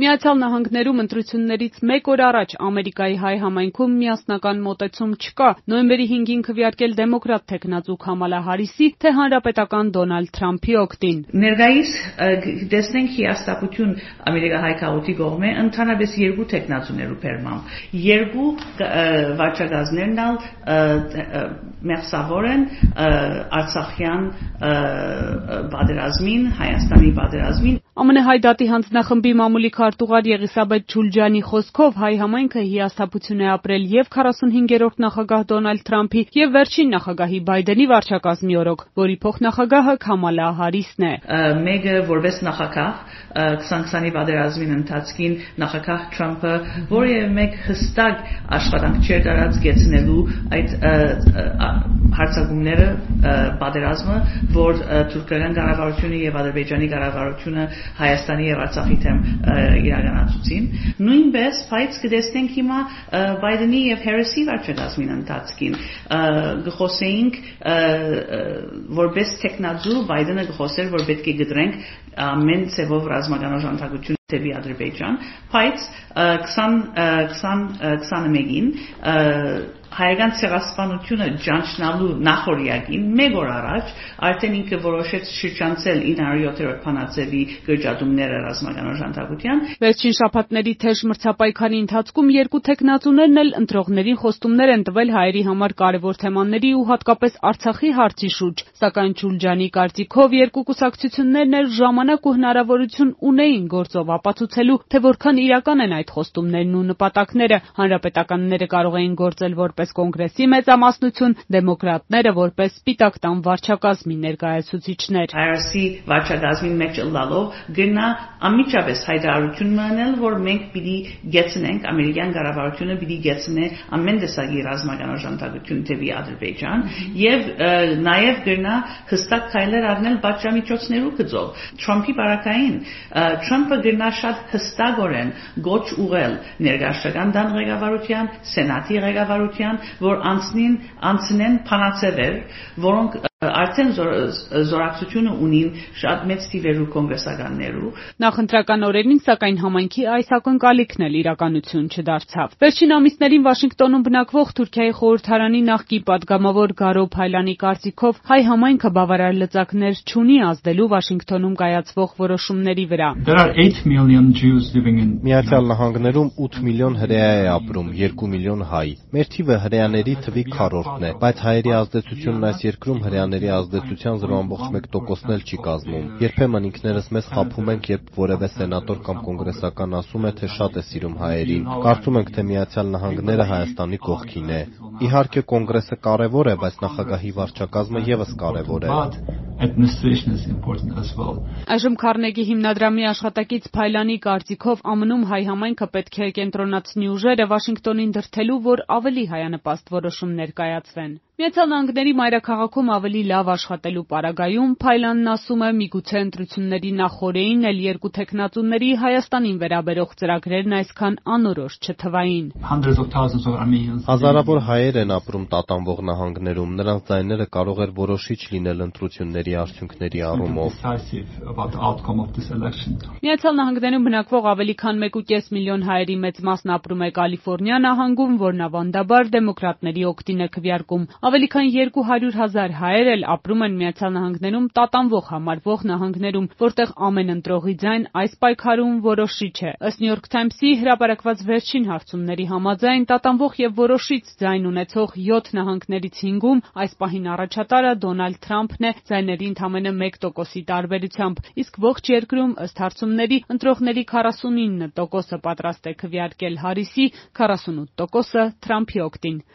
Միացյալ Նահանգներում ընտրություններից մեկ օր առաջ Ամերիկայի հայ համայնքում միասնական մոտեցում չկա՝ նոյեմբերի 5-ին քվեարկել դեմոկրատ թեկնածու Քամալա Հարիսի, թե հանրապետական Դոնալդ Թրամփի օգտին։ Ներկայիս տեսնենք հիասթափություն ամերիկահայ քաղաքի կողմէ ընդհանրապես երկու թեկնածուներու բերմամբ։ Երկու վարչագազներն ալ մեղսավոր են արցախյան պատերազմին, Հայաստանի պատերազմին։ ԱՄՆ հայ դատի հանձնախմբի մամուլի քարտուղար Եղիսաբեթ Ջուլջանի խոսքով հայ համայնքը հիասթափություն է ապրել եւ 45-րդ նախագահ Դոնալդ Թրամփի եւ վերջին նախագահի Բայդենի վարչակազմի օրոք, որի փոխնախագահը Քամալա Հարիսն է։ Մեկը որպես նախագահ 2020-ի պատերազմին ընթացքին նախագահ Թրամփը որևէ մեկ հստակ աշխատանք չէր դարած գեցնելու այդ հարցակումները պատերազմը, որ թուրքական կառավարությունը եւ Ադրբեջանի կառավարությունը Հայաստանի եւ Արցախի դեմ իրականացուցին։ Նույնպես բայց կտեսնենք հիմա Բայդենի եւ Հարիսի վարչակազմին ընթացքին գխոսեինք որպես տեխնազու Բայդենը գխոսեր որ պետք է գտնենք ամեն ցևով ռազմական օժանդակություն դեպի Ադրբեջան, բայց 21-ին հայկական ցեղասպանությունը ճանչնալու նախորյակին մեկ օր առաջ արդեն ինքը որոշեց շրջանցել 907-րդ փանացեվի գրջատումները ռազմական օժանդակության։ Վերջին շաբաթների թեժ մրցապայքարի ընթացքում երկու տեխնացուներն էլ ընտրողներին խոստումներ են տվել հայերի համար կարևոր թեմաների ու հատկապես Արցախի հարցի շուրջ, սակայն Ջուլջանի կարծիքով երկու կուսակցություններն էլ ժամանակ ու հնարավորություն ունեին գործով ապացուցելու, թե որքան իրական են այդ խոստումներն ու նպատակները։ Հանրապետականները կարող էին գործել որպես կոնգրեսի մեծամասնություն, դեմոկրատները որպես Սպիտակ տան վարչակազմի ներկայացուցիչներ։ Հարիսի վարչակազմի մեջ լալով գնա անմիջապես հայտարարություն մանել, որ մենք պիտի գեցնենք ամերիկյան կառավարությունը պիտի գեցնե ամեն տեսակի ռազմական օժանդակություն դեպի Ադրբեջան եւ նաեւ գնա հստակ քայլեր առնել պատժամիջոցներու գծով։ Թրամփի բարակային Թրամփը գնա շատ հստակորեն գոչ ուղղել ներկայացական դան ղեկավարության, սենատի ղեկավարության, որ անցնեն փանացեվեր, որոնք արդեն զորակցությունը ունին շատ մեծ թիվերու կոնգրեսականներու։ Նախընտրական օրերին սակայն համայնքի այս ակնկալիքն էլ իրականություն չդարձավ։ Վերջին ամիսներին Վաշինգտոնում բնակվող Թուրքիայի խորհրդարանի նախկին падգամավոր Գարո Փայլանի կարծիքով հայ համայնքը բավարար լծակներ չունի ազդելու Վաշինգտոնում կայացվող որոշումների վրա։ Միացյալ Նահանգներում 8 միլիոն հրեա է ապրում, 2 միլիոն հայ։ Մեր թիվը հրեաների թվի քառորդն է, բայց հայերի ազդեցությունն այս երկրում հրեաների ազդեցության 0.1%-ն էլ չի կազմում։ Երբեմն ինքներս մեզ խաբում ենք, երբ որևէ սենատոր կամ կոնգրեսական ասում է, թե շատ է սիրում հայերին։ Կարծում ենք, թե Միացյալ Նահանգները Հայաստանի կողքին է։ Իհարկե կոնգրեսը կարևոր է, բայց նախագահի վարչակազմը ևս կարևոր է։ Այժմ Քարնեգի հիմնադրամի աշխատակից Փայլանի կարծիքով ԱՄՆ-ում հայ համայնքը պետք է կենտրոնացնի ուժերը Վաշինգտոնին դրդելու, որ ավելի հայանպաստ որոշումներ կայացվեն։ Միացյալ Նահանգների մայրաքաղաքում ավելի լավ աշխատելու պարագայում Փայլանն ասում է, միգուցե ընտրությունների նախօրեին էլ երկու տեխնացուների Հայաստանին վերաբերող ծրագրերն այսքան անորոշ չթվային։ Հազարավոր հայեր են ապրում տատանվող նահանգներում, նրանց ձայները կարող էր որոշիչ լինել ընտրությունների արդյունքների առումով։ Միացյալ Նահանգներում բնակվող ավելի քան 1.5 միլիոն հայերի մեծ մասն ապրում է Կալիֆոռնիա նահանգում, որն ավանդաբար դեմոկրատների օգտին է քվեարկում։ Ավելի քան 200,000 հայեր էլ ապրում են Միացյալ Նահանգներում տատանվող համարվող նահանգներում, որտեղ ամեն ընտրողի ձայն այս պայքարում որոշիչ է։ Ըստ New York Times-ի հրապարակված վերջին հարցումների համաձայն տատանվող եւ որոշիչ ձայն ունեցող 7 նահանգներից 5-ում այս պահին առաջատարը Դոնալդ Թրամփն է ձայների ընդամենը 1%-ի տարբերությամբ, իսկ ողջ երկրում ըստ հարցումների ընտրողների 49%-ը պատրաստ է քվեարկել Հարիսի, 48%-ը Թրամփի օգտին։